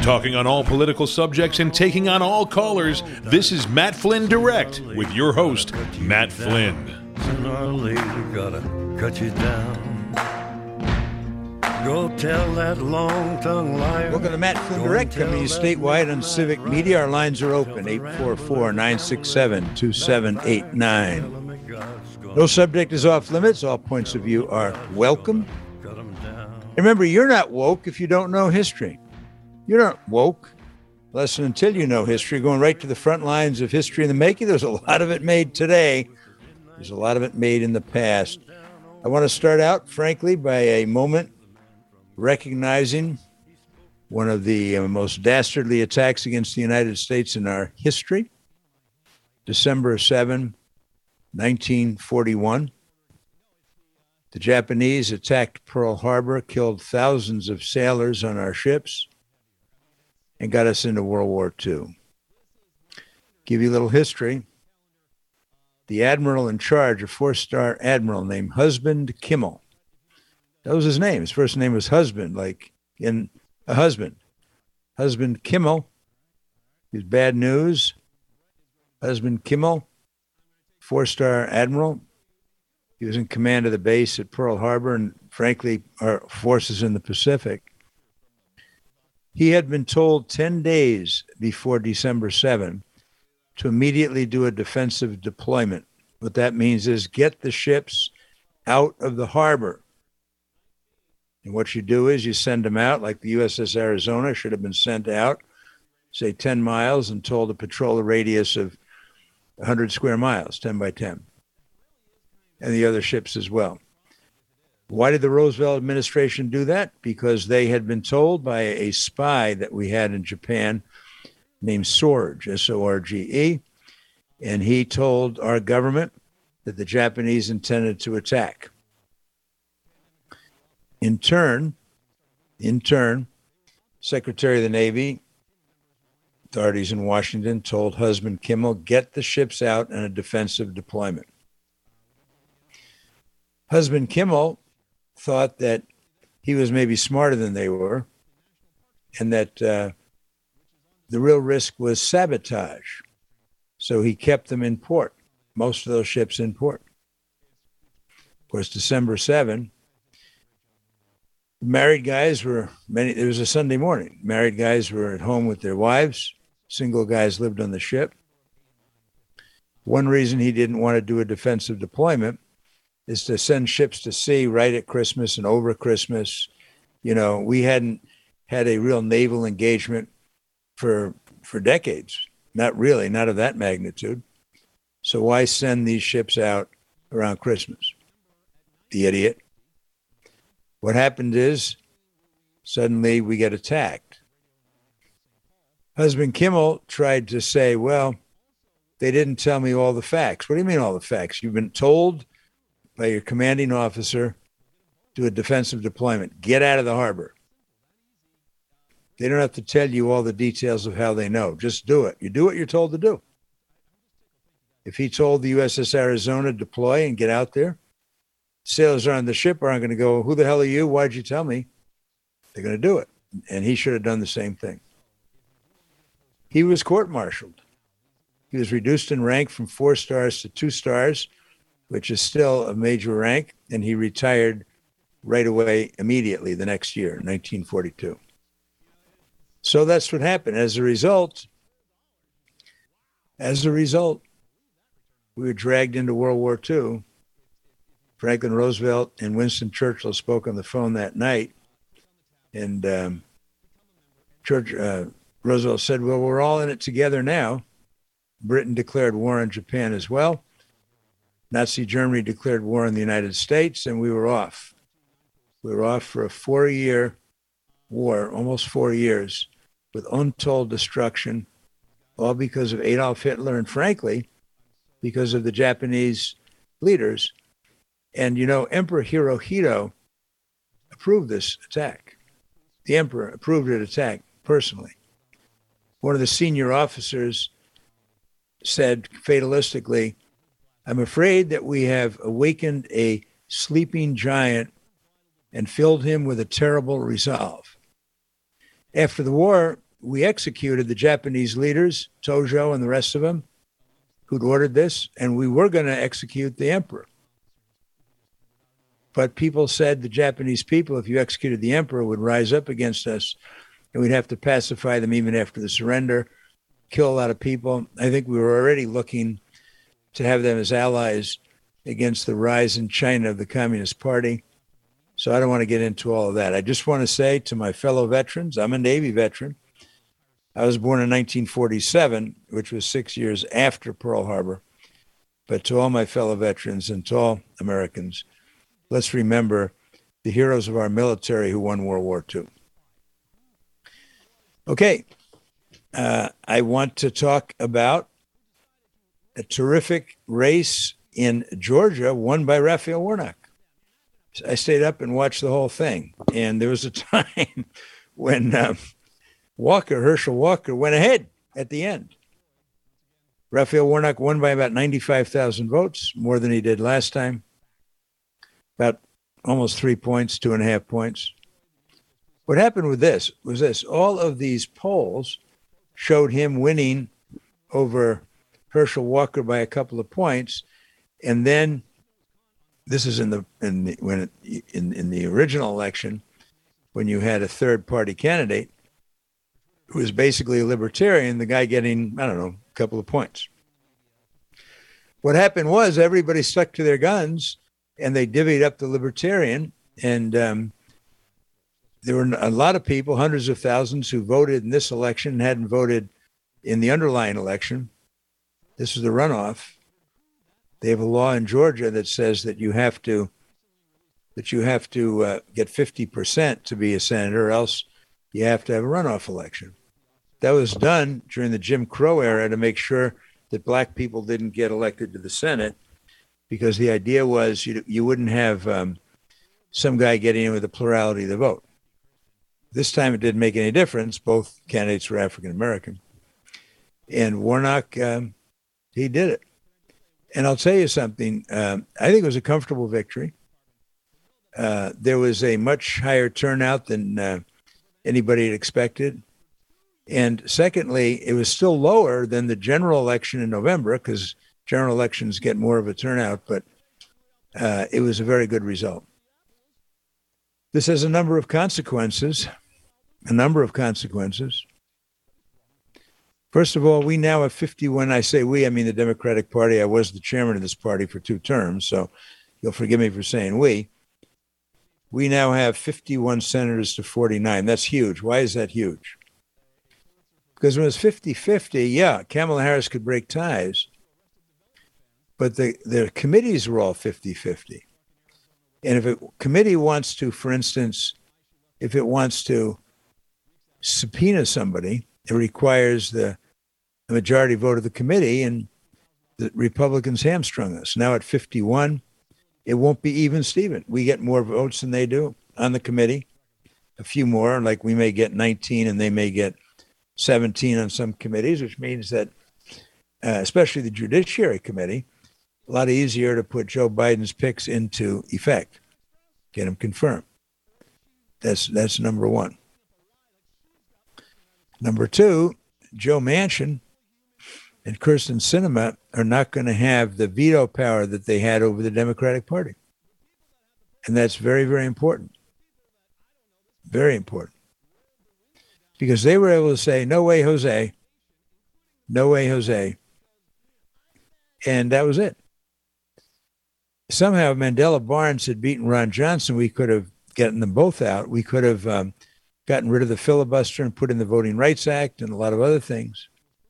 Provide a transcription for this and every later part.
Talking on all political subjects and taking on all callers, this is Matt Flynn Direct with your host, Matt Flynn. Sooner or later, gotta cut you down. Go tell that long-tongued liar. Welcome to Matt Flynn Direct, coming to you statewide on Civic Media. Our lines are open, 844-967-2789. No subject is off limits. All points of view are welcome. Remember, you're not woke if you don't know history. You're not woke unless and until you know history. Going right to the front lines of history in the making. There's a lot of it made today. There's a lot of it made in the past. I want to start out, frankly, by a moment recognizing one of the most dastardly attacks against the United States in our history. December 7, 1941. The Japanese attacked Pearl Harbor, killed thousands of sailors on our ships, and got us into World War II. Give you a little history. The admiral in charge, a four-star admiral named Husband Kimmel. That was his name. His first name was Husband, like in a husband. Husband Kimmel. He's bad news. Husband Kimmel, four-star admiral. He was in command of the base at Pearl Harbor and, frankly, our forces in the Pacific. He had been told 10 days before December 7 to immediately do a defensive deployment. What that means is get the ships out of the harbor. And what you do is you send them out, like the USS Arizona should have been sent out, say 10 miles, and told to patrol a radius of 100 square miles, 10 by 10. And the other ships as well. Why did the Roosevelt administration do that? Because they had been told by a spy that we had in Japan named Sorge, S-O-R-G-E, and he told our government that the Japanese intended to attack. In turn, Secretary of the Navy, authorities in Washington told Husband Kimmel, get the ships out in a defensive deployment. Husband Kimmel thought that he was maybe smarter than they were and that the real risk was sabotage. So he kept them in port, most of those ships in port. Of course, December 7, married guys were it was a Sunday morning. Married guys were at home with their wives. Single guys lived on the ship. One reason he didn't want to do a defensive deployment is to send ships to sea right at Christmas and over Christmas. You know, we hadn't had a real naval engagement for decades. Not really, not of that magnitude. So why send these ships out around Christmas? The idiot. What happened is suddenly we get attacked. Husband Kimmel tried to say, well, they didn't tell me all the facts. What do you mean all the facts? You've been told by your commanding officer to a defensive deployment. Get out of the harbor. They don't have to tell you all the details of how they know. Just do it. You do what you're told to do. If he told the USS Arizona deploy and get out there, sailors on the ship aren't going to go, who the hell are you? Why'd you tell me? They're going to do it. And he should have done the same thing. He was court-martialed. He was reduced in rank from 4 stars to 2 stars, which is still a major rank, and he retired right away immediately the next year, 1942. So that's what happened. As a result, we were dragged into World War II. Franklin Roosevelt and Winston Churchill spoke on the phone that night, and Roosevelt said, well, we're all in it together now. Britain declared war on Japan as well. Nazi Germany declared war on the United States, and we were off. We were off for a 4-year war, almost 4 years, with untold destruction, all because of Adolf Hitler and, frankly, because of the Japanese leaders. And, you know, Emperor Hirohito approved this attack. The emperor approved an attack personally. One of the senior officers said fatalistically, I'm afraid that we have awakened a sleeping giant and filled him with a terrible resolve. After the war, we executed the Japanese leaders, Tojo and the rest of them, who'd ordered this, and we were going to execute the emperor. But people said, the Japanese people, if you executed the emperor, would rise up against us, and we'd have to pacify them even after the surrender, kill a lot of people. I think we were already looking to have them as allies against the rise in China of the Communist Party. So I don't want to get into all of that. I just want to say to my fellow veterans, I'm a Navy veteran. I was born in 1947, which was 6 years after Pearl Harbor. But to all my fellow veterans and to all Americans, let's remember the heroes of our military who won World War II. Okay, I want to talk about a terrific race in Georgia won by Raphael Warnock. I stayed up and watched the whole thing. And there was a time when Herschel Walker, went ahead at the end. Raphael Warnock won by about 95,000 votes, more than he did last time. About almost 3 points, 2.5 points. What happened with this was this. All of these polls showed him winning over Herschel Walker by a couple of points. And then this is in the original election, when you had a third party candidate who was basically a libertarian, the guy getting, I don't know, a couple of points. What happened was everybody stuck to their guns and they divvied up the libertarian. And there were a lot of people, hundreds of thousands, who voted in this election and hadn't voted in the underlying election. This is the runoff. They have a law in Georgia that says that you have to get 50% to be a senator, or else you have to have a runoff election. That was done during the Jim Crow era to make sure that black people didn't get elected to the Senate, because the idea was you wouldn't have some guy getting in with a plurality of the vote. This time it didn't make any difference. Both candidates were African American. And Warnock, he did it. And I'll tell you something, I think it was a comfortable victory. There was a much higher turnout than anybody had expected. And secondly, it was still lower than the general election in November, because general elections get more of a turnout, but it was a very good result. This has a number of consequences. First of all, we now have 51. I say we, I mean the Democratic Party. I was the chairman of this party for 2 terms, so you'll forgive me for saying we. We now have 51 senators to 49. That's huge. Why is that huge? Because when it was 50-50, yeah, Kamala Harris could break ties, but the committees were all 50-50. And if a committee wants to, for instance, if it wants to subpoena somebody, it requires the majority vote of the committee, and the Republicans hamstrung us. Now at 51, it won't be even, Steven. We get more votes than they do on the committee, a few more, like we may get 19 and they may get 17 on some committees, which means that, especially the Judiciary Committee, a lot easier to put Joe Biden's picks into effect, get them confirmed. That's number one. Number two, Joe Manchin and Kyrsten Sinema are not going to have the veto power that they had over the Democratic Party. And that's very, very important. Very important. Because they were able to say, no way, Jose. No way, Jose. And that was it. Somehow Mandela Barnes had beaten Ron Johnson. We could have gotten them both out. We could have gotten rid of the filibuster and put in the Voting Rights Act and a lot of other things.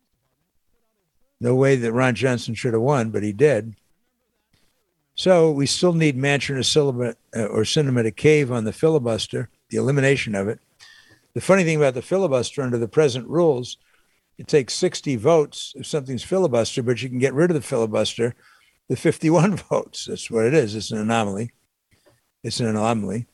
No way that Ron Johnson should have won, but he did. So we still need Manchin or Sinema to cave on the filibuster, the elimination of it. The funny thing about the filibuster under the present rules, it takes 60 votes if something's filibuster, but you can get rid of the filibuster with 51 votes. That's what it is. It's an anomaly. It's an anomaly.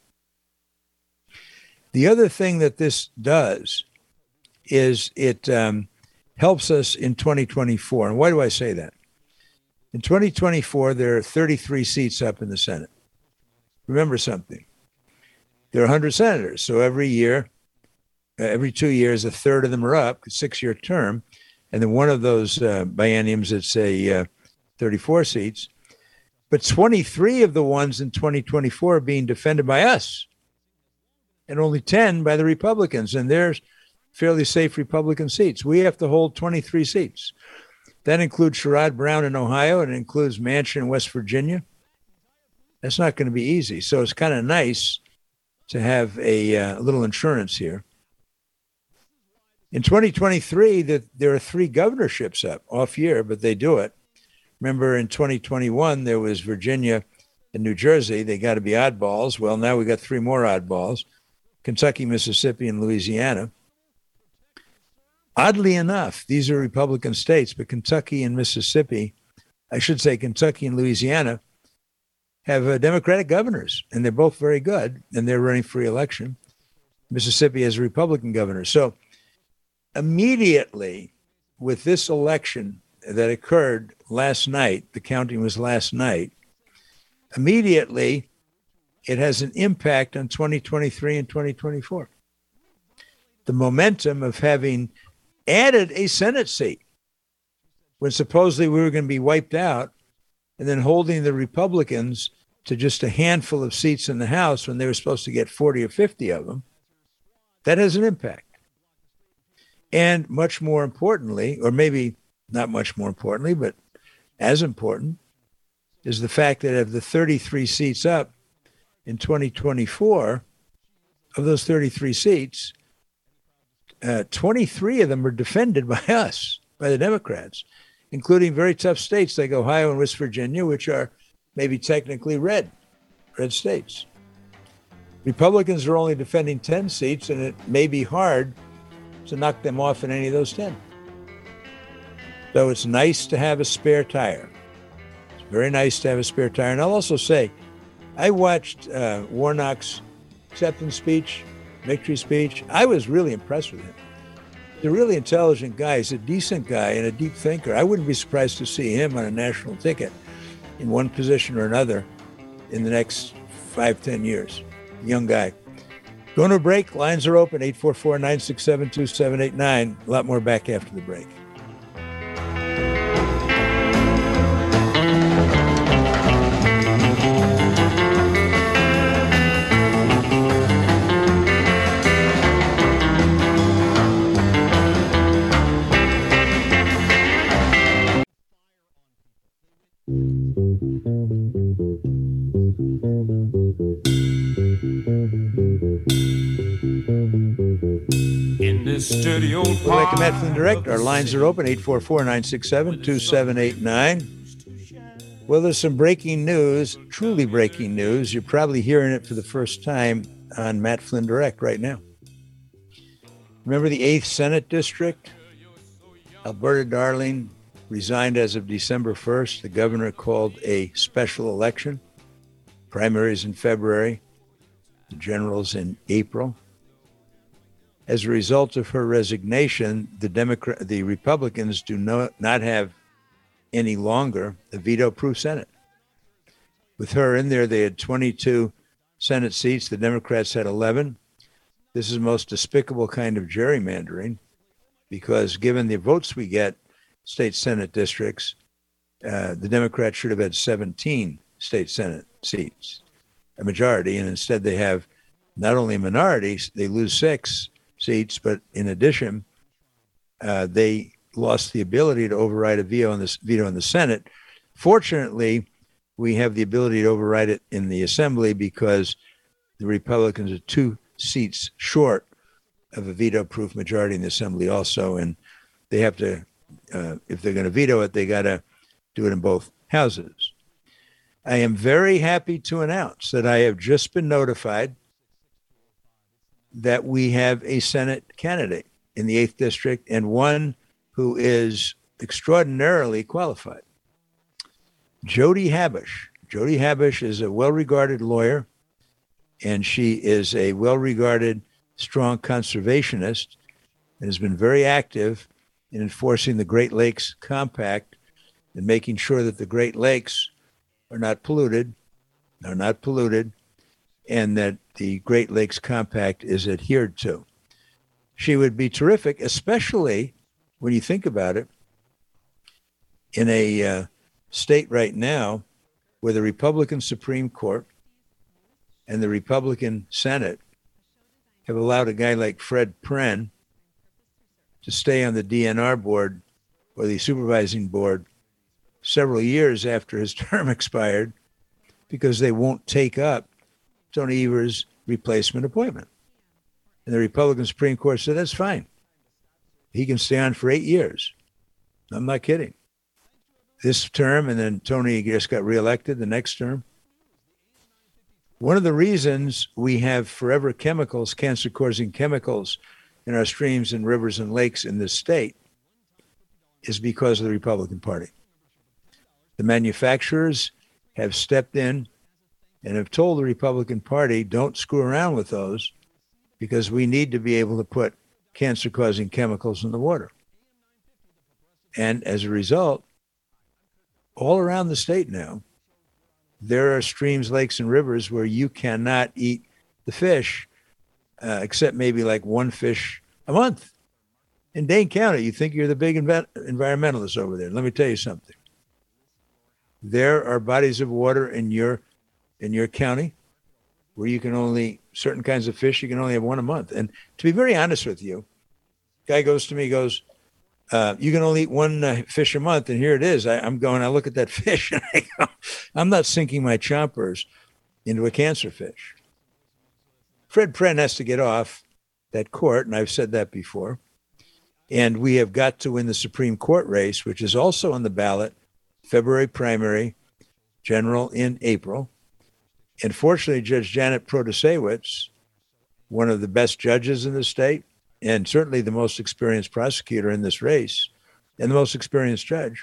The other thing that this does is it helps us in 2024. And why do I say that? In 2024, there are 33 seats up in the Senate. Remember something. There are 100 senators. So every year, every 2 years, a third of them are up, 6-year term. And then one of those bienniums, it's a 34 seats. But 23 of the ones in 2024 are being defended by us, and only 10 by the Republicans. And there's fairly safe Republican seats. We have to hold 23 seats. That includes Sherrod Brown in Ohio, and it includes Manchin in West Virginia. That's not going to be easy. So it's kind of nice to have a little insurance here. In 2023, there are 3 governorships up, off year, but they do it. Remember, in 2021, there was Virginia and New Jersey. They got to be oddballs. Well, now we got 3 more oddballs, Kentucky, Mississippi, and Louisiana. Oddly enough, these are Republican states, but Kentucky and Mississippi, I should say Kentucky and Louisiana, have Democratic governors, and they're both very good, and they're running for re-election. Mississippi has a Republican governor. So immediately with this election that occurred last night, the counting was last night, immediately it has an impact on 2023 and 2024. The momentum of having added a Senate seat when supposedly we were going to be wiped out, and then holding the Republicans to just a handful of seats in the House when they were supposed to get 40 or 50 of them, that has an impact. And much more importantly, or maybe not much more importantly, but as important, is the fact that of the 33 seats up in 2024, of those 33 seats, 23 of them are defended by us, by the Democrats, including very tough states like Ohio and West Virginia, which are maybe technically red states. Republicans are only defending 10 seats, and it may be hard to knock them off in any of those 10. So it's nice to have a spare tire. It's very nice to have a spare tire. And I'll also say, I watched Warnock's acceptance speech, victory speech. I was really impressed with him. He's a really intelligent guy. He's a decent guy and a deep thinker. I wouldn't be surprised to see him on a national ticket in one position or another in the next 5-10 years. Young guy. Going to a break. Lines are open, 844-967-2789. A lot more back after the break. Welcome back to Matt Flynn Direct. Our lines are open, 844-967-2789. Well, there's some breaking news, truly breaking news. You're probably hearing it for the first time on Matt Flynn Direct right now. Remember the 8th Senate District? Alberta Darling resigned as of December 1st. The governor called a special election. Primaries in February, the generals in April. As a result of her resignation, the Republicans do not have any longer a veto-proof Senate. With her in there, they had 22 Senate seats. The Democrats had 11. This is the most despicable kind of gerrymandering because given the votes we get, state Senate districts, the Democrats should have had 17 state Senate seats, a majority, and instead they have not only a minority, they lose 6 seats, but in addition, they lost the ability to override a veto in the Senate. Fortunately, we have the ability to override it in the Assembly because the Republicans are 2 seats short of a veto-proof majority in the Assembly also, and they have to, if they're going to veto it, they got to do it in both houses. I am very happy to announce that I have just been notified that we have a Senate candidate in the 8th District and one who is extraordinarily qualified. Jody Habush. Jody Habush is a well-regarded lawyer, and she is a well-regarded, strong conservationist and has been very active in enforcing the Great Lakes Compact and making sure that the Great Lakes are not polluted, and that the Great Lakes Compact is adhered to. She would be terrific, especially when you think about it, in a state right now where the Republican Supreme Court and the Republican Senate have allowed a guy like Fred Pren to stay on the DNR board or the supervising board several years after his term expired because they won't take up Tony Evers' replacement appointment. And the Republican Supreme Court said, that's fine. He can stay on for 8 years. I'm not kidding. This term, and then Tony just got reelected the next term. One of the reasons we have forever chemicals, cancer-causing chemicals in our streams and rivers and lakes in this state is because of the Republican Party. The manufacturers have stepped in and have told the Republican Party, don't screw around with those because we need to be able to put cancer-causing chemicals in the water. And as a result, all around the state now, there are streams, lakes, and rivers where you cannot eat the fish, except maybe like one fish a month. In Dane County, you think you're the big environmentalist over there. Let me tell you something. There are bodies of water in your county where you can only, certain kinds of fish, you can only have one a month. And to be very honest with you, guy goes to me, you can only eat one fish a month, and here it is. I look at that fish, and I go, I'm not sinking my chompers into a cancer fish. Fred Pren has to get off that court, and I've said that before. And we have got to win the Supreme Court race, which is also on the ballot, February primary, general in April. And fortunately, Judge Janet Protasewicz, one of the best judges in the state, and certainly the most experienced prosecutor in this race, and the most experienced judge,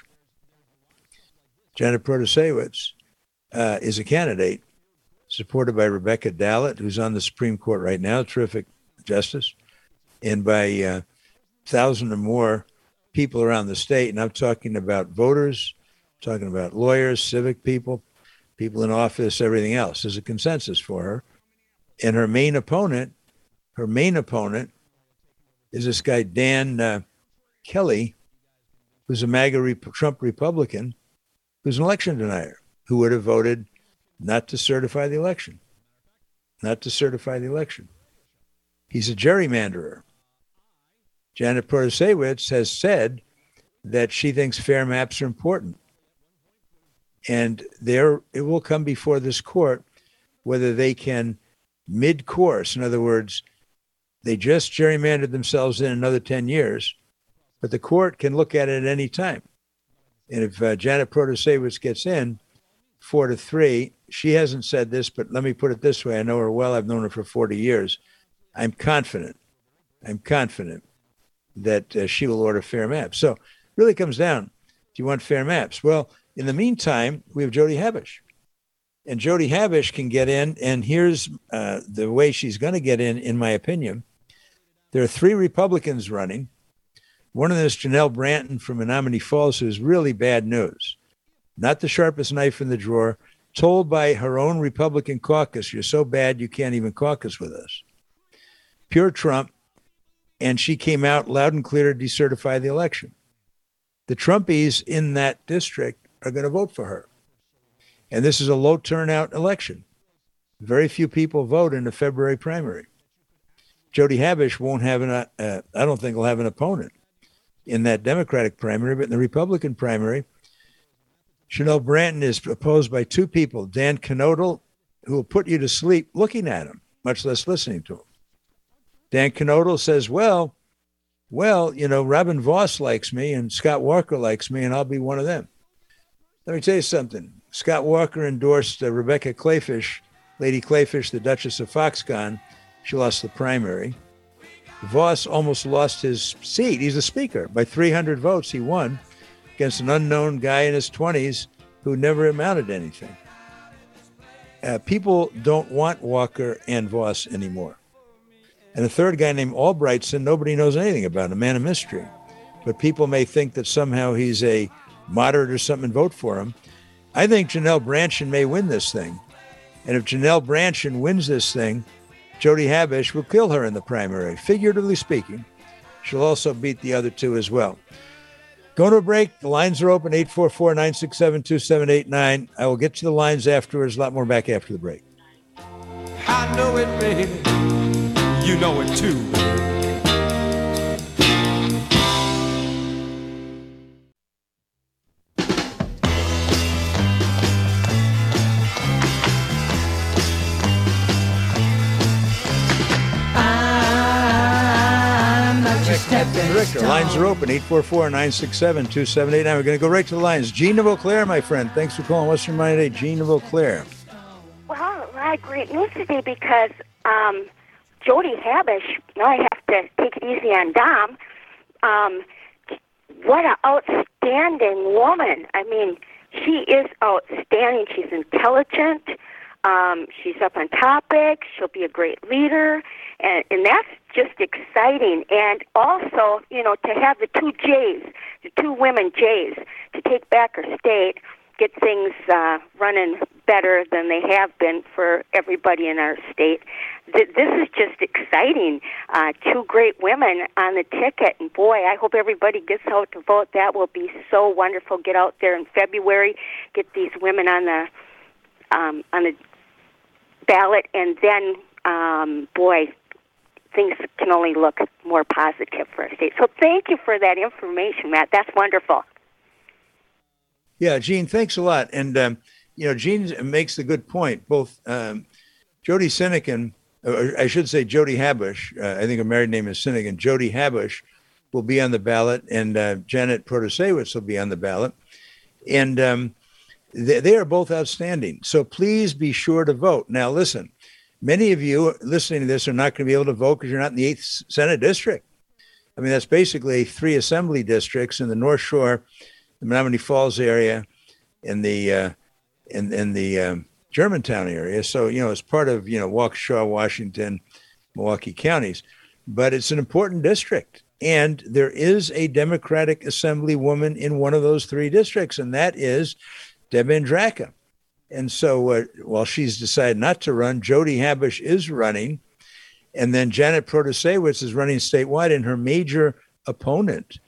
Janet Protasewicz, is a candidate supported by Rebecca Dallett, who's on the Supreme Court right now, terrific justice, and by 1,000 or more people around the state. And I'm talking about voters, talking about lawyers, civic people, people in office, everything else. There's a consensus for her. And her main opponent is this guy, Dan Kelly, who's a MAGA Trump Republican, who's an election denier, who would have voted not to certify the election. He's a gerrymanderer. Janet Protasewicz has said that she thinks fair maps are important. And it will come before this court whether they can mid-course, in other words, they just gerrymandered themselves in another 10 years, but the court can look at it at any time. And if Janet Protasewicz gets in 4-3, she hasn't said this, but let me put it this way. I know her well. I've known her for 40 years. I'm confident that she will order fair maps. So it really comes down, do you want fair maps? Well, in the meantime, we have Jody Habush. And Jody Habush can get in, and here's the way she's going to get in my opinion. There are 3 Republicans running. One of them is Janelle Branton from Menominee Falls, who's really bad news. Not the sharpest knife in the drawer, told by her own Republican caucus, you're so bad you can't even caucus with us. Pure Trump, and she came out loud and clear to decertify the election. The Trumpies in that district are going to vote for her. And this is a low turnout election. Very few people vote in the February primary. Jody Habush won't have I don't think will have an opponent in that Democratic primary, but in the Republican primary, Janelle Branton is opposed by 2 people, Dan Knodel, who will put you to sleep looking at him, much less listening to him. Dan Knodel says, well, Robin Voss likes me and Scott Walker likes me, and I'll be one of them. Let me tell you something. Scott Walker endorsed Rebecca Kleefisch, Lady Kleefisch, the Duchess of Foxconn. She lost the primary. Voss almost lost his seat. He's the speaker. By 300 votes, he won against an unknown guy in his 20s who never amounted to anything. People don't want Walker and Voss anymore. And a third guy named Albrightson, nobody knows anything about, a man of mystery. But people may think that somehow he's a moderate or something and vote for him. I think Janelle Branchen may win this thing. And if Janelle Branchen wins this thing, Jody Habush will kill her in the primary, figuratively speaking. She'll also beat the other two as well. Going to a break. The lines are open, 844-967-2789. I will get to the lines afterwards. A lot more back after the break. I know it, baby. You know it too. Rick, our lines are open, 844-967-2789. We're going to go right to the lines. Jean of Eau Claire, my friend. Thanks for calling. What's your mind today? Jean of Eau Claire. Well, I had great news today because Jody Habush, now I have to take it easy on Dom, what an outstanding woman. I mean, she is outstanding. She's intelligent. She's up on topic. She'll be a great leader. And that's just exciting. And also, you know, to have the two J's, the two women J's, to take back our state, get things running better than they have been for everybody in our state. This is just exciting. Two great women on the ticket. And, boy, I hope everybody gets out to vote. That will be so wonderful. Get out there in February, get these women on the ballot, and then, boy, things can only look more positive for our state. So thank you for that information, Matt. That's wonderful. Yeah, Gene, thanks a lot. And, you know, Gene makes the good point. Both Jody Sinekin, or I should say Jody Habush, I think her married name is Sinekin, Jody Habush will be on the ballot, and Janet Protasewicz will be on the ballot. And they are both outstanding. So please be sure to vote. Now, listen, many of you listening to this are not going to be able to vote because you're not in the 8th Senate District. I mean, that's basically 3 assembly districts in the North Shore, the Menominee Falls area, in the Germantown area. So, you know, it's part of, you know, Waukesha, Washington, Milwaukee counties. But it's an important district. And there is a Democratic Assemblywoman in one of those 3 districts, and that is Deb Andraka. And so while she's decided not to run, Jody Habush is running. And then Janet Protasewicz is running statewide. And her major opponent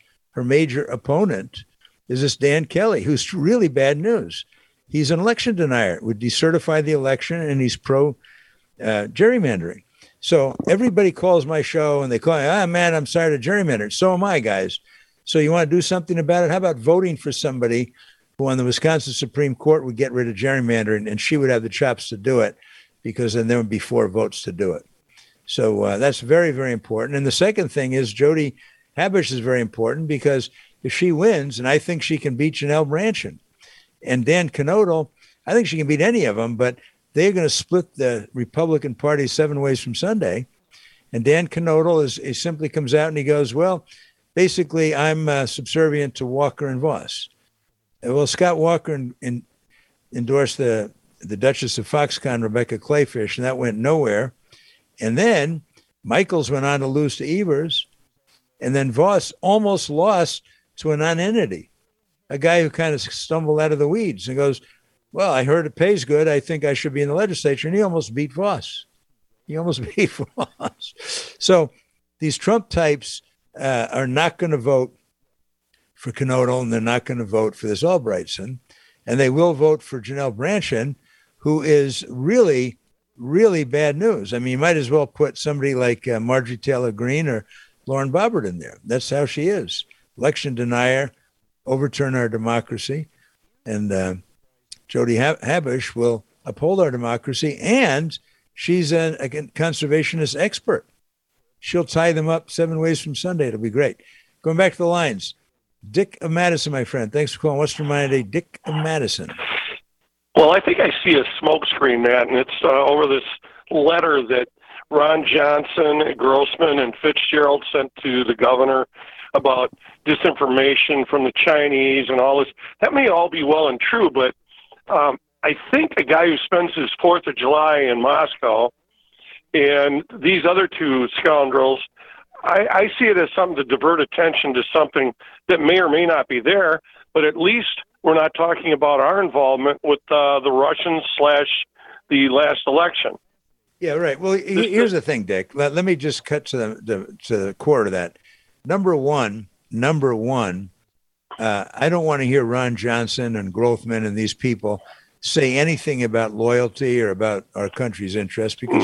is this Dan Kelly, who's really bad news. He's an election denier, would decertify the election, and he's pro gerrymandering. So everybody calls my show and they call me, man, I'm sorry to gerrymander. So am I, guys. So you want to do something about it? How about voting for somebody who on the Wisconsin Supreme Court would get rid of gerrymandering, and she would have the chops to do it, because then there would be 4 votes to do it. So that's very, very important. And the second thing is Jody Habush is very important, because if she wins, and I think she can beat Janelle Brandtjen and Dan Knodel, I think she can beat any of them, but they're going to split the Republican Party 7 ways from Sunday. And Dan Knodel he simply comes out and he goes, well, basically, I'm subservient to Walker and Voss. Well, Scott Walker endorsed the Duchess of Foxconn, Rebecca Clayfish, and that went nowhere. And then Michaels went on to lose to Evers, and then Voss almost lost to a non-entity, a guy who kind of stumbled out of the weeds and goes, well, I heard it pays good. I think I should be in the legislature. And he almost beat Voss. So these Trump types are not going to vote for Knodel, and they're not going to vote for this Albrightson. And they will vote for Janelle Brandtjen, who is really, really bad news. I mean, you might as well put somebody like Marjorie Taylor Greene or Lauren Boebert in there. That's how she is. Election denier, overturn our democracy. And Jody Habush will uphold our democracy. And she's a conservationist expert. She'll tie them up 7 ways from Sunday. It'll be great. Going back to the lines. Dick of Madison, my friend. Thanks for calling. What's your mind today? Dick of Madison. Well, I think I see a smokescreen, Matt, and it's over this letter that Ron Johnson, Grossman, and Fitzgerald sent to the governor about disinformation from the Chinese and all this. That may all be well and true, but I think a guy who spends his 4th of July in Moscow and these other 2 scoundrels, I see it as something to divert attention to something that may or may not be there, but at least we're not talking about our involvement with the Russians / the last election. Yeah, right. Well, here's the thing, Dick. Let me just cut to the core of that. Number one, I don't want to hear Ron Johnson and Grothman and these people say anything about loyalty or about our country's interests because,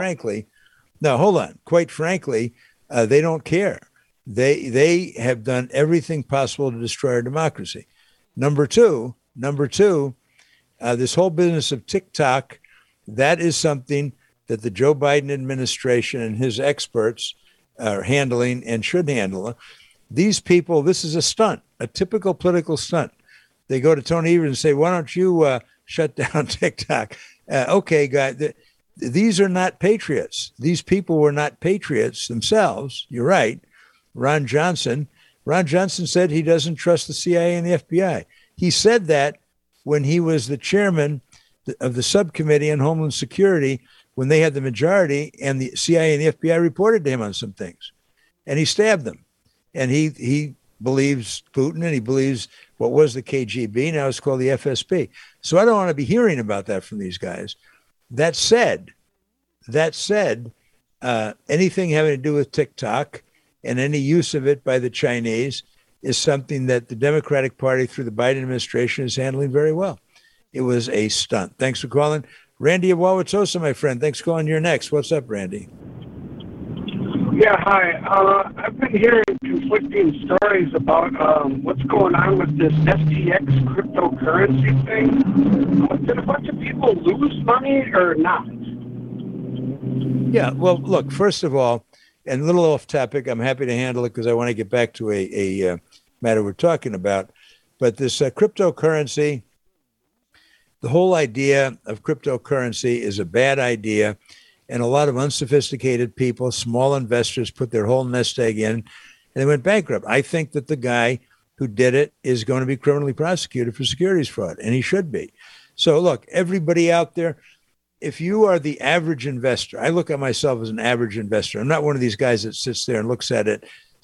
quite frankly, they don't care. They have done everything possible to destroy our democracy. Number two, this whole business of TikTok, that is something that the Joe Biden administration and his experts are handling and should handle. These people, this is a stunt, a typical political stunt. They go to Tony Evers and say, why don't you shut down TikTok? Okay, guys, these are not patriots. These people were not patriots themselves. You're right. Ron Johnson said he doesn't trust the CIA and the FBI. He said that when he was the chairman of the subcommittee on Homeland Security, when they had the majority and the CIA and the FBI reported to him on some things, and he stabbed them. And he believes Putin, and he believes what was the KGB. Now it's called the FSB. So I don't want to be hearing about that from these guys. That said, anything having to do with TikTok and any use of it by the Chinese is something that the Democratic Party through the Biden administration is handling very well. It was a stunt. Thanks for calling. Randy of Wauwatosa, my friend. Thanks for calling. You're next. What's up, Randy? Yeah, hi. I've been hearing conflicting stories about what's going on with this FTX cryptocurrency thing. Did a bunch of people lose money or not? Yeah, well, look, first of all, and a little off topic, I'm happy to handle it because I want to get back to a matter we're talking about. But this cryptocurrency, the whole idea of cryptocurrency is a bad idea. And a lot of unsophisticated people, small investors, put their whole nest egg in and they went bankrupt. I think that the guy who did it is going to be criminally prosecuted for securities fraud, and he should be. So look, everybody out there, if you are the average investor, I look at myself as an average investor. I'm not one of these guys that sits there and looks at it,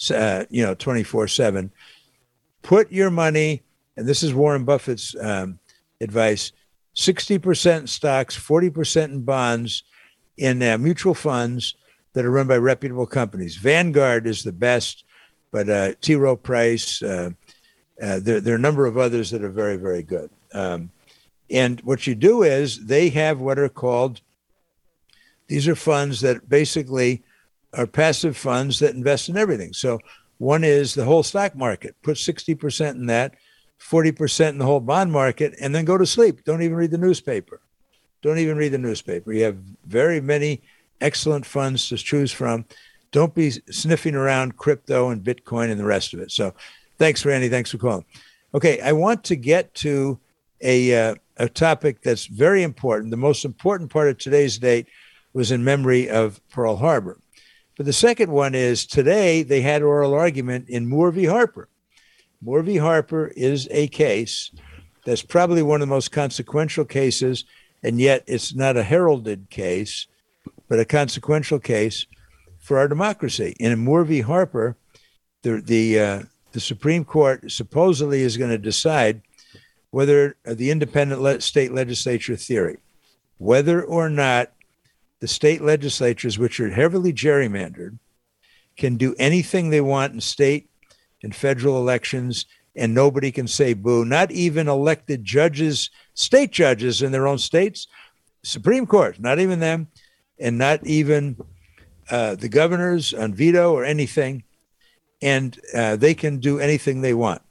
24/7. Put your money, and this is Warren Buffett's advice, 60% in stocks, 40% in bonds, in mutual funds that are run by reputable companies. Vanguard is the best, but T. Rowe Price, there are a number of others that are very, very good. And what you do is they have what are called, these are funds that basically are passive funds that invest in everything. So one is the whole stock market. Put 60% in that, 40% in the whole bond market, and then go to sleep. Don't even read the newspaper. Don't even read the newspaper. You have very many excellent funds to choose from. Don't be sniffing around crypto and Bitcoin and the rest of it. So thanks, Randy. Thanks for calling. Okay, I want to get to a topic that's very important. The most important part of today's date was in memory of Pearl Harbor. But the second one is today they had oral argument in Moore v. Harper. Moore v. Harper is a case that's probably one of the most consequential cases, and yet it's not a heralded case, but a consequential case for our democracy. And in Moore v. Harper, the Supreme Court supposedly is going to decide whether the independent state legislature theory, whether or not the state legislatures, which are heavily gerrymandered, can do anything they want in state and federal elections, and nobody can say boo, not even elected judges, state judges in their own states, Supreme Court, not even them, and not even the governors on veto or anything. And they can do anything they want.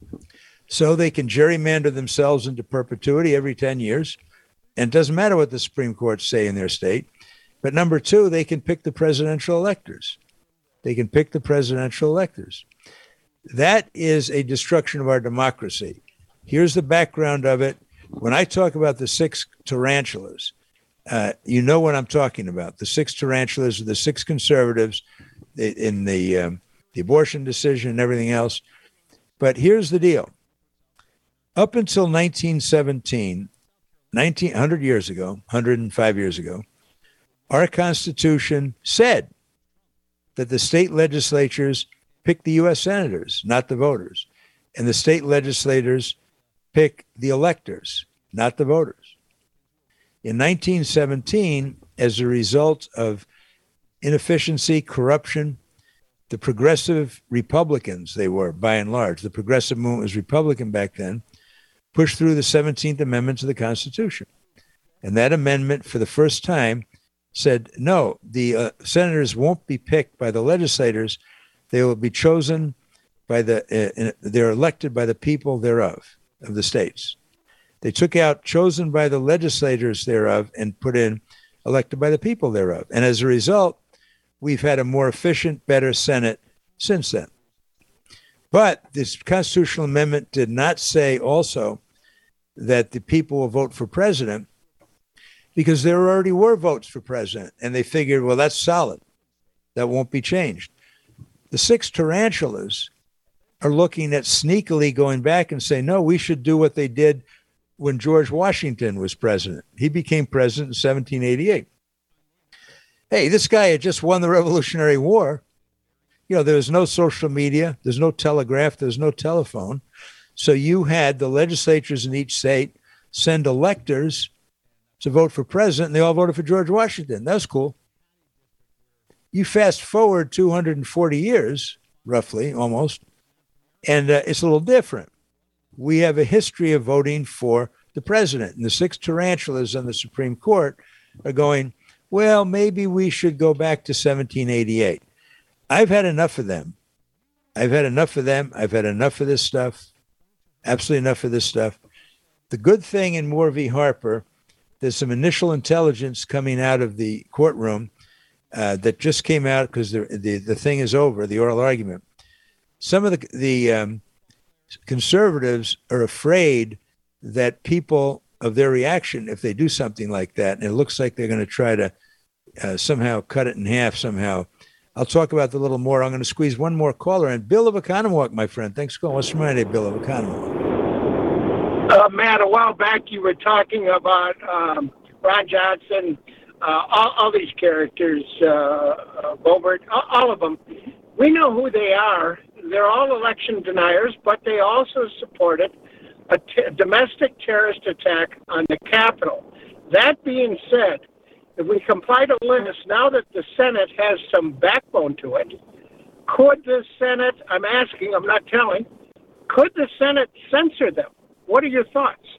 So they can gerrymander themselves into perpetuity every 10 years. And it doesn't matter what the Supreme Court say in their state. But number two, they can pick the presidential electors. They can pick the presidential electors. That is a destruction of our democracy. Here's the background of it. When I talk about the six tarantulas, you know what I'm talking about. The six tarantulas are the six conservatives in the abortion decision and everything else. But here's the deal. Up until 1917, 100 years ago, 105 years ago, our Constitution said that the state legislatures pick the U.S. senators, not the voters. And the state legislators pick the electors, not the voters. In 1917, as a result of inefficiency, corruption, the progressive Republicans, they were by and large, the progressive movement was Republican back then, pushed through the 17th Amendment to the Constitution. And that amendment, for the first time, said, no, the senators won't be picked by the legislators. They will be chosen by they're elected by the people thereof, of the states. They took out chosen by the legislators thereof and put in elected by the people thereof. And as a result, we've had a more efficient, better Senate since then. But this constitutional amendment did not say also that the people will vote for president, because there already were votes for president. And they figured, well, that's solid. That won't be changed. The six tarantulas are looking at sneakily going back and saying, no, we should do what they did when George Washington was president. He became president in 1788. Hey, this guy had just won the Revolutionary War. There was no social media. There's no telegraph. There's no telephone. So you had the legislatures in each state send electors to vote for president, and they all voted for George Washington. That was cool. You fast forward 240 years, roughly, almost, and it's a little different. We have a history of voting for the president, and the six tarantulas on the Supreme Court are going, well, maybe we should go back to 1788. I've had enough of them. I've had enough of this stuff. Absolutely enough of this stuff. The good thing in Moore v. Harper, there's some initial intelligence coming out of the courtroom that just came out because the thing is over, the oral argument. Some of the conservatives are afraid that people of their reaction, if they do something like that, and it looks like they're going to try to somehow cut it in half somehow. I'll talk about that a little more. I'm going to squeeze one more caller in. Bill of Oconomowoc, my friend. Thanks for calling. What's your mind, Bill of Oconomowoc? Matt, a while back you were talking about Ron Johnson, all these characters, Boebert, all of them. We know who they are. They're all election deniers, but they also supported a domestic terrorist attack on the Capitol. That being said, if we comply to limits, now that the Senate has some backbone to it, could the Senate, I'm asking, I'm not telling, could the Senate censor them? What are your thoughts?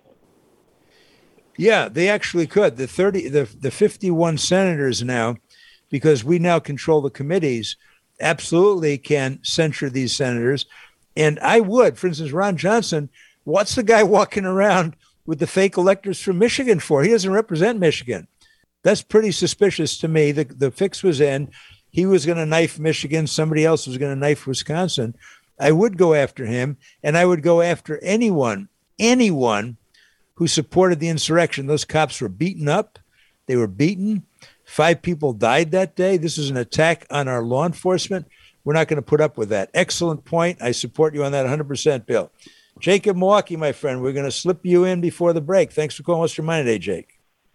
Yeah, they actually could. The 51 senators now, because we now control the committees, absolutely can censure these senators. And I would, for instance, Ron Johnson, what's the guy walking around with the fake electors from Michigan for? He doesn't represent Michigan. That's pretty suspicious to me. The fix was in. He was going to knife Michigan. Somebody else was going to knife Wisconsin. I would go after him, and I would go after anyone who supported the insurrection. Those cops were beaten up. They were beaten. 5 people died that day. This is an attack on our law enforcement. We're not going to put up with that. Excellent point. I support you on that 100%, Bill. Jacob Milwaukee, my friend, we're going to slip you in before the break. Thanks for calling. What's your mind today, Jake?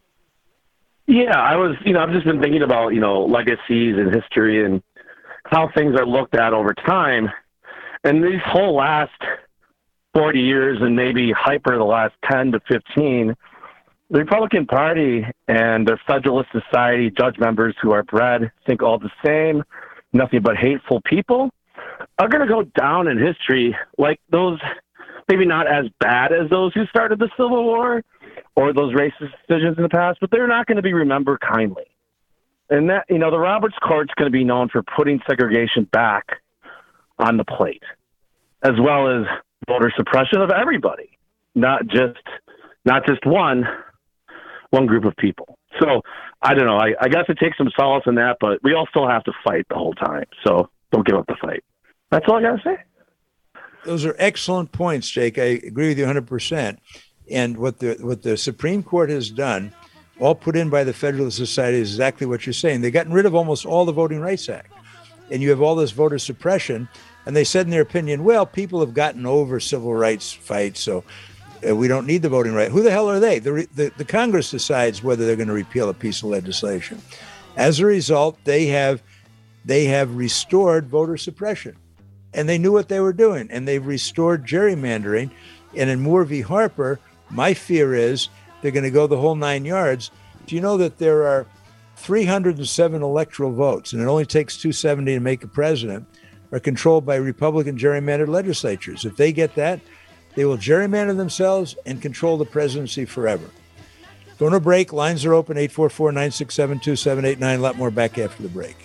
Yeah, I've just been thinking about, legacies and history and how things are looked at over time. And these whole last 40 years and maybe hyper the last 10 to 15, the Republican Party and their Federalist Society judge members who are bred, think all the same, nothing but hateful people, are going to go down in history like those, maybe not as bad as those who started the Civil War or those racist decisions in the past, but they're not going to be remembered kindly. And that, the Roberts Court's going to be known for putting segregation back on the plate, as well as voter suppression of everybody, not just one group of people. So I don't know. I guess it takes some solace in that, but we all still have to fight the whole time. So don't give up the fight. That's all I got to say. Those are excellent points, Jake. I agree with you 100%. And what the Supreme Court has done, all put in by the Federalist Society, is exactly what you're saying. They've gotten rid of almost all the Voting Rights Act. And you have all this voter suppression. And they said in their opinion, well, people have gotten over civil rights fights, so we don't need the voting right. Who the hell are they? The Congress decides whether they're going to repeal a piece of legislation. As a result, they have restored voter suppression. And they knew what they were doing. And they've restored gerrymandering. And in Moore v. Harper, my fear is they're going to go the whole 9 yards. Do you know that there are 307 electoral votes, and it only takes 270 to make a president? are controlled by Republican gerrymandered legislatures. If they get that, they will gerrymander themselves and control the presidency forever. Going to break. Lines are open, 844-967-2789. A lot more back after the break.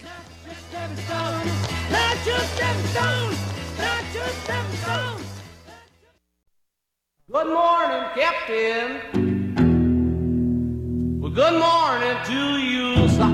Good morning, Captain. Well, good morning to you.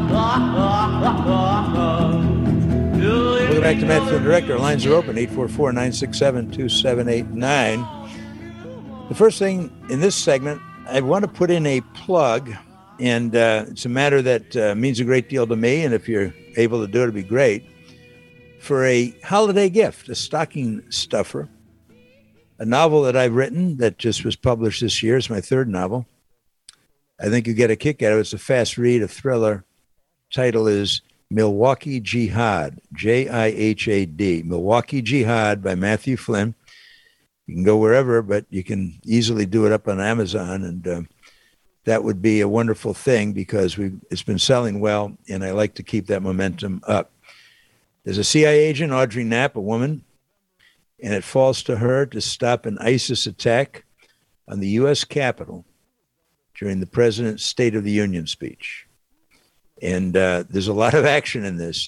Welcome back to Matt Flynn Director. Lines are open, 844-967-2789. The first thing in this segment, I want to put in a plug, and it's a matter that means a great deal to me, and if you're able to do it, it'd be great, for a holiday gift, a stocking stuffer, a novel that I've written that just was published this year. It's my third novel. I think you get a kick out of it. It's a fast read, a thriller. Title is Milwaukee Jihad, Jihad, Milwaukee Jihad by Matthew Flynn. You can go wherever, but you can easily do it up on Amazon, and that would be a wonderful thing because it's been selling well, and I like to keep that momentum up. There's a CIA agent, Audrey Knapp, a woman, and it falls to her to stop an ISIS attack on the U.S. Capitol during the President's State of the Union speech. And there's a lot of action in this,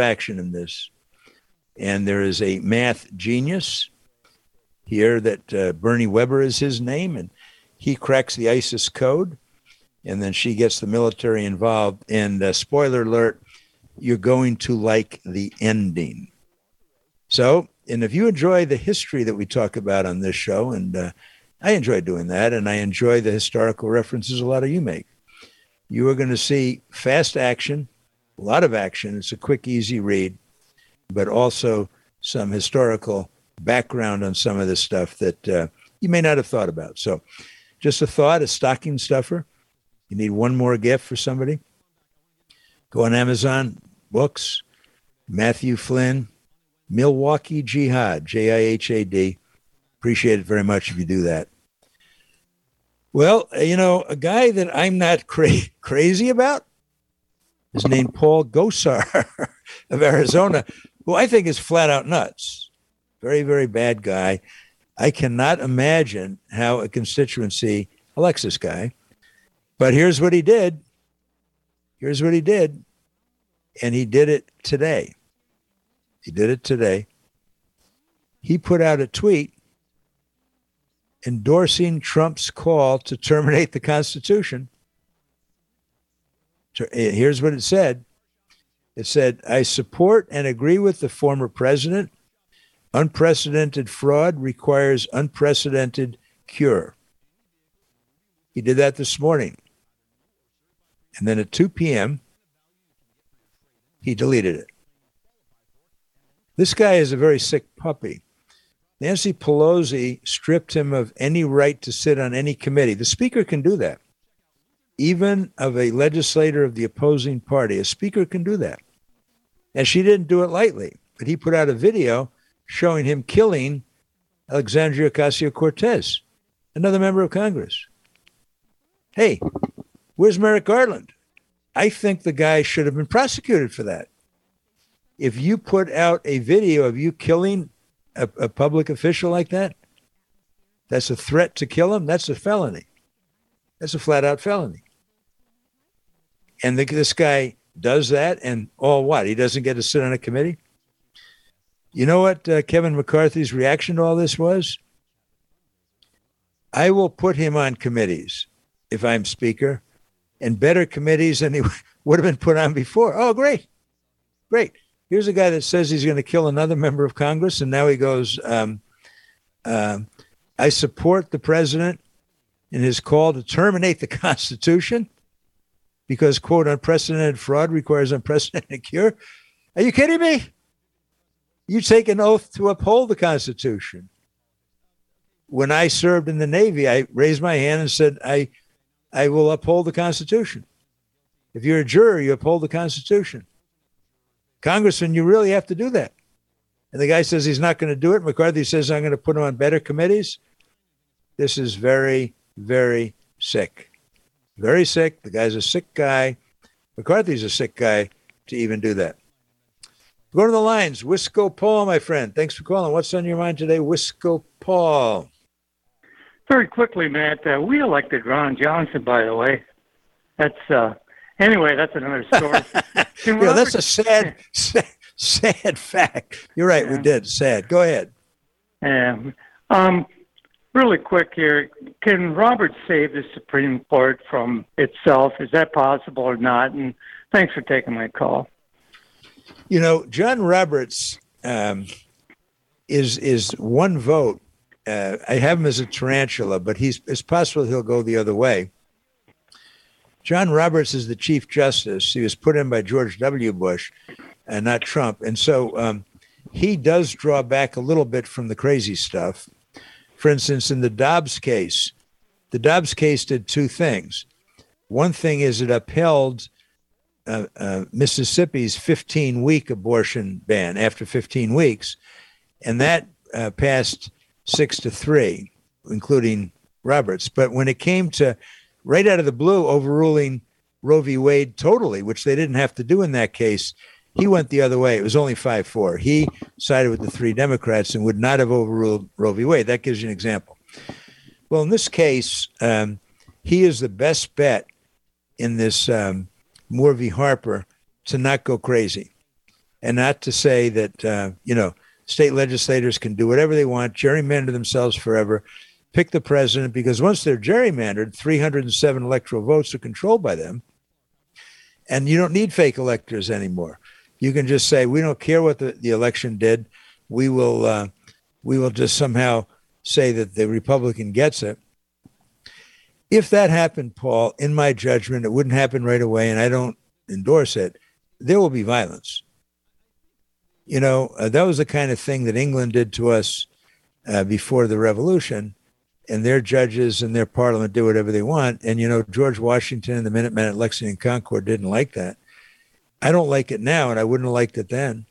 And there is a math genius here that Bernie Weber is his name, and he cracks the ISIS code, and then she gets the military involved. And spoiler alert, you're going to like the ending. So, and if you enjoy the history that we talk about on this show, and I enjoy doing that, and I enjoy the historical references a lot of you make, you are going to see fast action, a lot of action. It's a quick, easy read, but also some historical background on some of this stuff that you may not have thought about. So just a thought, a stocking stuffer. You need one more gift for somebody. Go on Amazon, books, Matthew Flynn, Milwaukee Jihad, Jihad. Appreciate it very much if you do that. Well, you know, a guy that I'm not crazy about is named Paul Gosar of Arizona, who I think is flat out nuts. Very, very bad guy. I cannot imagine how a constituency elects this guy. But here's what he did. And he did it today. He put out a tweet endorsing Trump's call to terminate the Constitution. Here's what it said. It said, I support and agree with the former president. Unprecedented fraud requires unprecedented cure. He did that this morning. And then at 2 p.m., he deleted it. This guy is a very sick puppy. Nancy Pelosi stripped him of any right to sit on any committee. The speaker can do that. Even of a legislator of the opposing party, a speaker can do that. And she didn't do it lightly, but he put out a video showing him killing Alexandria Ocasio-Cortez, another member of Congress. Hey, where's Merrick Garland? I think the guy should have been prosecuted for that. If you put out a video of you killing a public official like that, that's a threat to kill him. That's a felony. That's a flat out felony. And this guy does that, and all what? He doesn't get to sit on a committee? You know what Kevin McCarthy's reaction to all this was? I will put him on committees if I'm speaker, and better committees than he would have been put on before. Oh, great. Here's a guy that says he's going to kill another member of Congress, and now he goes, I support the president in his call to terminate the Constitution because, quote, unprecedented fraud requires unprecedented cure. Are you kidding me? You take an oath to uphold the Constitution. When I served in the Navy, I raised my hand and said, I will uphold the Constitution. If you're a juror, you uphold the Constitution. Congressman, you really have to do that. And the guy says he's not going to do it. McCarthy says, I'm going to put him on better committees. This is very, very sick. Very sick. The guy's a sick guy. McCarthy's a sick guy to even do that. Go to the lines. Wisco Paul, my friend. Thanks for calling. What's on your mind today, Wisco Paul? Very quickly, Matt, we elected Ron Johnson, by the way. That's anyway, that's another story. Yeah, that's a sad fact. You're right, we did. Sad. Go ahead. Really quick here, can Roberts save the Supreme Court from itself? Is that possible or not? And thanks for taking my call. You know, John Roberts is one vote. I have him as a tarantula, but it's possible he'll go the other way. John Roberts is the Chief Justice. He was put in by George W. Bush and not Trump. And so he does draw back a little bit from the crazy stuff. For instance, in the Dobbs case did two things. One thing is it upheld Mississippi's 15-week abortion ban after 15 weeks, and that passed 6-3, including Roberts. But when it came to right out of the blue overruling Roe v. Wade totally, which they didn't have to do in that case, he went the other way. It was only 5-4. He sided with the three Democrats and would not have overruled Roe v. Wade. That gives you an example. Well, in this case, he is the best bet in this Moore v. Harper to not go crazy and not to say that, state legislators can do whatever they want, gerrymander themselves forever, pick the president, because once they're gerrymandered, 307 electoral votes are controlled by them. And you don't need fake electors anymore. You can just say, we don't care what the election did. We will just somehow say that the Republican gets it. If that happened, Paul, in my judgment, it wouldn't happen right away, and I don't endorse it. There will be violence. That was the kind of thing that England did to us before the revolution, and their judges and their parliament do whatever they want. And, George Washington and the Minutemen at Lexington Concord didn't like that. I don't like it now, and I wouldn't have liked it then.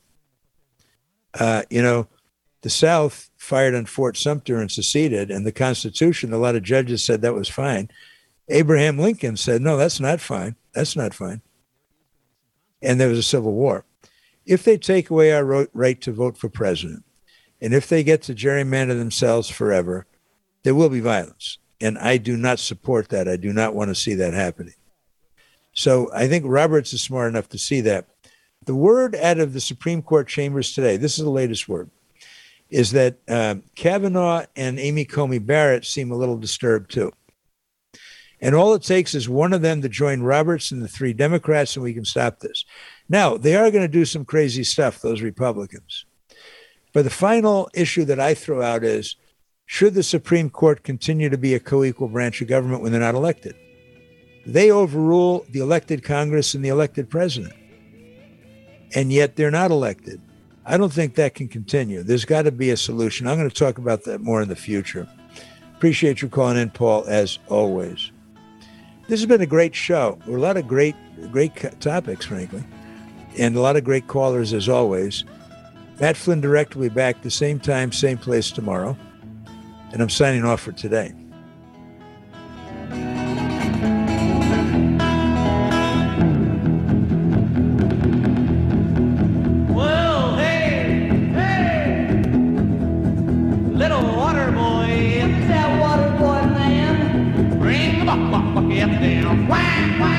The South fired on Fort Sumter and seceded, and the Constitution, a lot of judges said that was fine. Abraham Lincoln said, no, that's not fine. That's not fine. And there was a civil war. If they take away our right to vote for president, and if they get to gerrymander themselves forever, there will be violence. And I do not support that. I do not want to see that happening. So I think Roberts is smart enough to see that. The word out of the Supreme Court chambers today, this is the latest word, is that Kavanaugh and Amy Coney Barrett seem a little disturbed too. And all it takes is one of them to join Roberts and the three Democrats, and we can stop this. Now, they are going to do some crazy stuff, those Republicans. But the final issue that I throw out is, should the Supreme Court continue to be a co-equal branch of government when they're not elected? They overrule the elected Congress and the elected president, and yet they're not elected. I don't think that can continue. There's got to be a solution. I'm going to talk about that more in the future. Appreciate you calling in, Paul, as always. This has been a great show. There were a lot of great topics, frankly, and a lot of great callers, as always. Matt Flynn Direct will be back the same time, same place tomorrow, and I'm signing off for today. Bucket down, wham, wham.